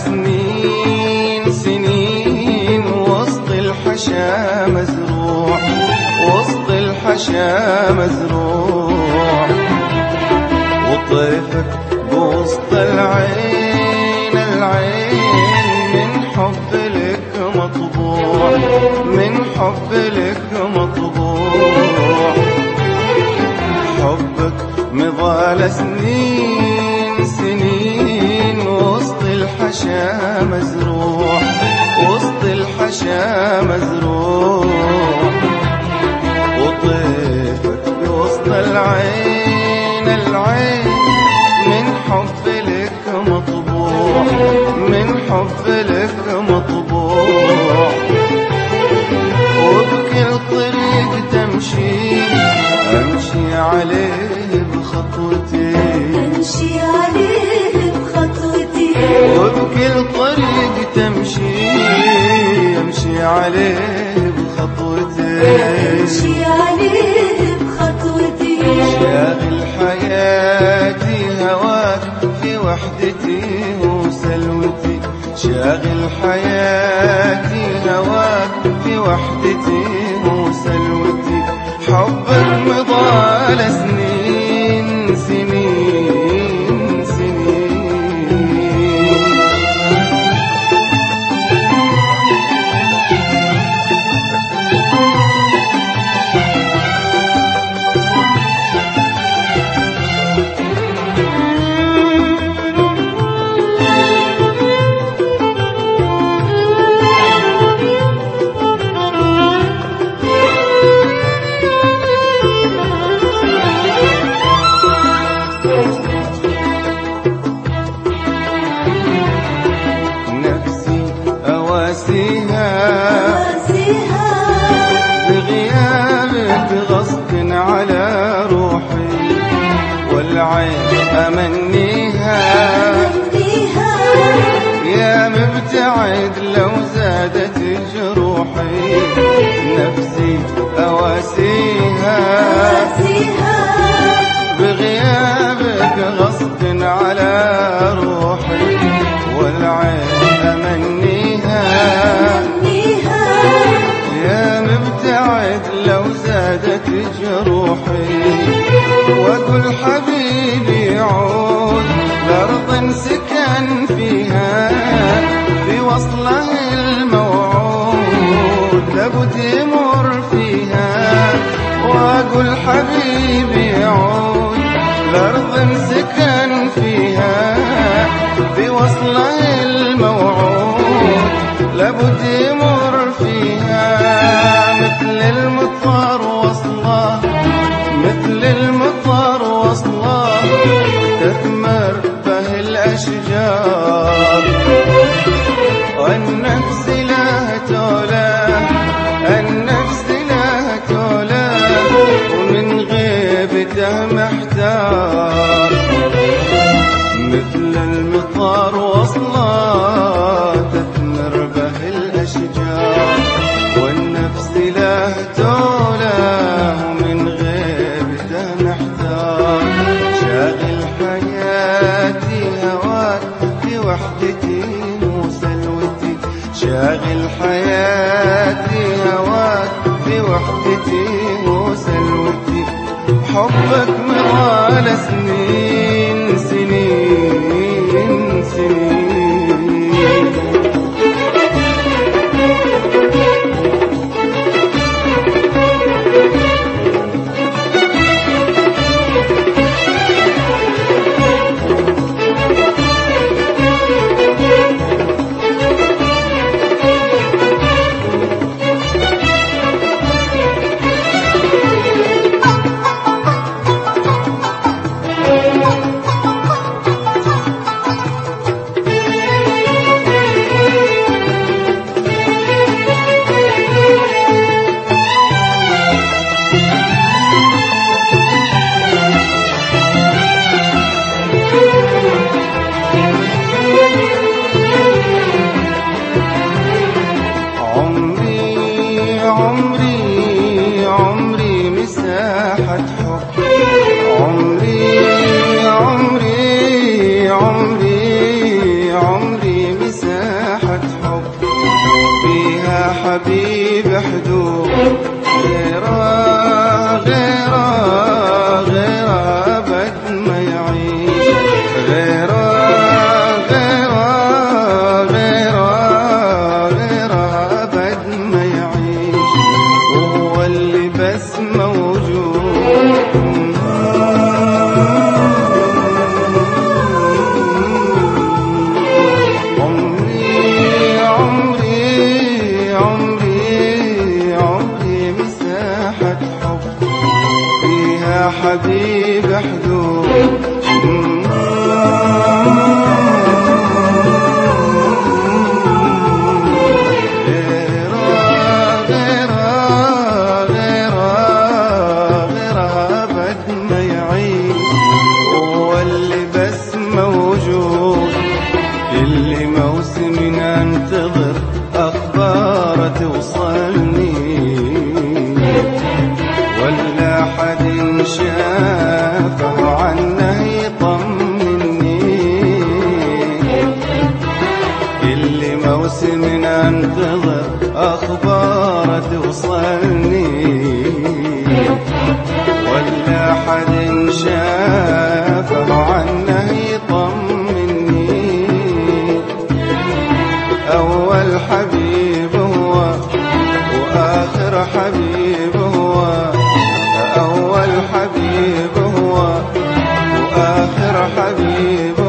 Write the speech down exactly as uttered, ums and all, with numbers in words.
سنين سنين وسط الحشا مزروع، وسط الحشا مزروع، وطيفك بوسط العين العين من حب لك مطبوع، من حب لك مطبوع. حبك مضى سنين سنين وسط الحشا مزروع، وسط الحشا مزروع، وطيفك بوسط العين العين من حب لك مطبوع، من حب لك مطبوع. وبكل طريق تمشي أمشي عليه بخطوتي، أمشي عليه بخطوتي. وبكل طريق تمشي أمشي عليه بخطوتي، أمشي عليه بخطوتي. شاغل حياتي هواك في وحدتي وسلوتي، شاغل حياتي هواك في وحدتي وسلوتي. حبك مضى سنين سنين سنين. أواسيها بغيابك غصب على روحي، والعين أمنيها يا مبتعد لو زادت جروحي. نفسي أواسيها بغيابك غصب على روحي، والعين أمنيها يا مبتعد لو زادت جروحي. وأقول حبيبي عود لأرض سكن فيها في وصله الموعود لابد يمر فيها. وأقول حبيبي عود لأرض سكن فيها في وصله الموعود لابد يمر فيها. مثل المطر وصله، مثل المطر وصله تثمر به الأشجار. والنفس لا تولى، النفس لا تولى ومن غيبته محتار. مثل المطر وصله تثمر به الأشجار، والنفس لا تولى ومن غيبته محتار. شاغل حياتي هواك في وحدتي وسلوتي، شاغل حياتي هواك في وحدتي وسلوتي. حبك مضى سنين سنين سنين. من انتظر اخبار توصلني، ولا حد شافه عنه يطمني. اول حبيب هو واخر حبيب هو، اول حبيب هو واخر حبيب